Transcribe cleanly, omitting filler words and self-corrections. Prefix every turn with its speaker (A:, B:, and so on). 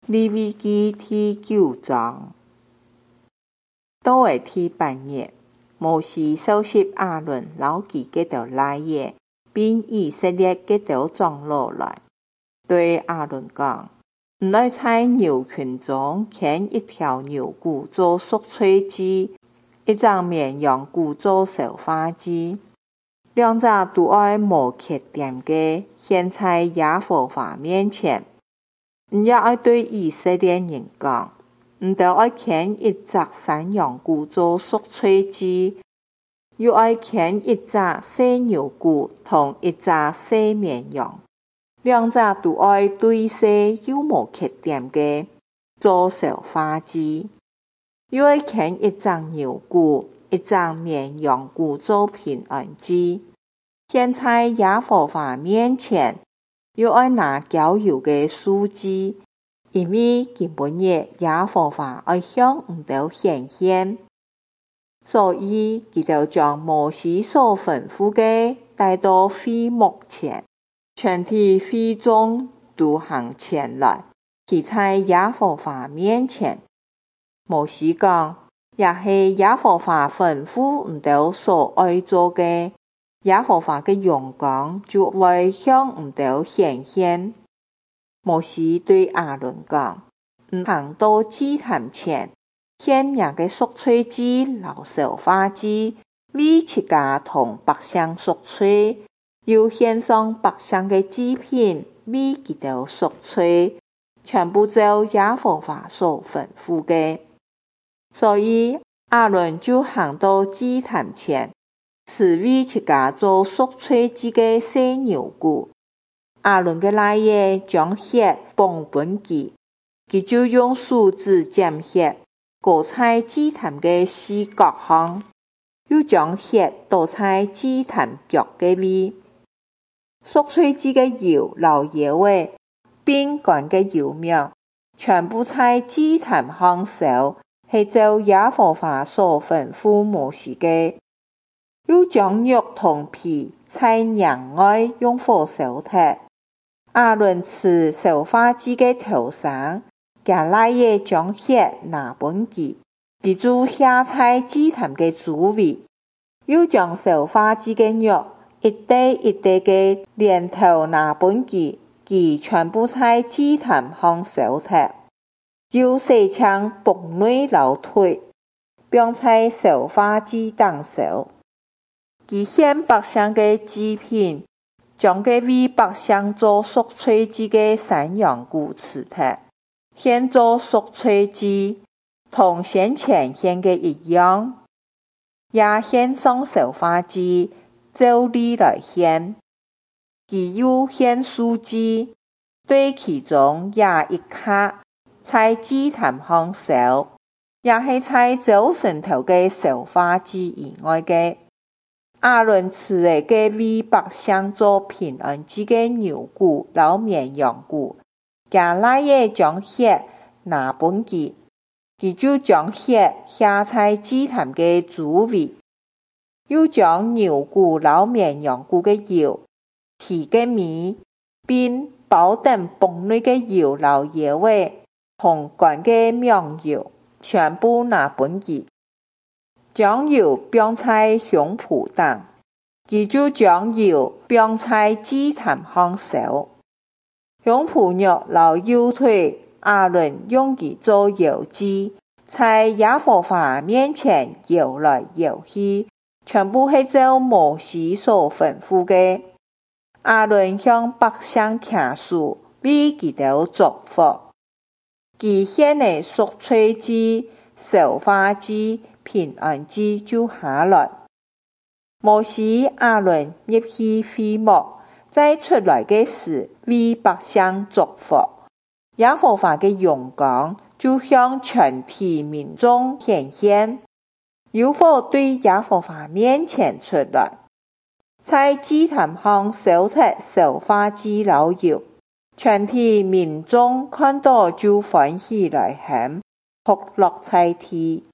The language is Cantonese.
A: 利未記第9章。到的第8日，摩西召集亞倫和其各條拉野，並以色列各條長老來，對亞倫講：唔可在牛群中牽一條牛牯做贖罪祭，一隻綿羊牯做燒化祭，兩者都要無缺點的獻在耶和華面前。也要對以色列人講，唔得要牽一隻山羊牯做贖罪祭，又要牽一隻細牛牯同一隻細綿羊，兩者都要對細又無缺點的做燒化祭，又要牽一隻牛牯、一隻綿羊牯做平安祭，獻在耶和華面前。又要拿膏油的素祭，因為今晡日耶和華要向唔到顯現，所以他就將摩西所吩咐的帶到會幕前，全體會眾都行前來，企在耶和華面前。摩西講：也是耶和華吩咐唔到所愛做的，耶和華的榮光就會向唔到顯現。摩西對亞倫講：唔行到祭壇前，獻命的贖罪祭、和燒化祭，為自家同百姓贖罪，又獻上百姓的祭品，為他們贖罪，全部照耶和華所吩咐的。所以亞倫就行到祭壇前，是為自家做贖罪祭的細牛牯。亞倫的拉野將血捧本記，他就用梳子沾血，膏在祭壇的四角上，又將血倒在祭壇腳的位。贖罪祭的油和野味，並乾的油苗，全部在祭壇上燒，是照耶和華所吩咐摩西的。又將肉同皮在營外用火燒脫。亞倫持燒化祭的頭上，加拉野將血拿本記，他就下在祭壇的周圍，又將燒化祭的肉一塊一塊的連頭拿本記，其全部在祭壇上燒脫，又洗淨膀內和腿，並在燒化祭當燒。其獻百姓的祭品，將個為百姓做贖罪祭的山羊牯辭脫，獻做贖罪祭，同先前獻的一樣，也獻上燒化祭，照例來獻。其又獻素祭，對其中也一卡，在祭壇上燒，也是在走神頭的燒化祭以外的。亞倫持的個為百姓做平安祭的牛牯和綿羊牯，加拉野將血拿本記，他就將血下在祭壇的周圍，又將牛牯和綿羊牯的油、蹄的米，並包等崩內的油和野味，同乾的綿油，全部拿本記。將油放在胸脯當，他就將油放在祭壇上燒。胸脯肉和右腿，亞倫用其做油祭，在耶和華面前搖來搖去，全部是照摩西所吩咐的。亞倫向百姓傾訴，為他們祝福。其獻的贖罪祭、燒化祭、平安祭就下來。摩西亞倫入去會幕，在出來的時，為百姓祝福。耶和華的榮光就向全體民眾顯現，有火對耶和華面前出來，在祭壇上燒脫燒化祭和油，全體民眾看到就歡喜來行，哭樂在地。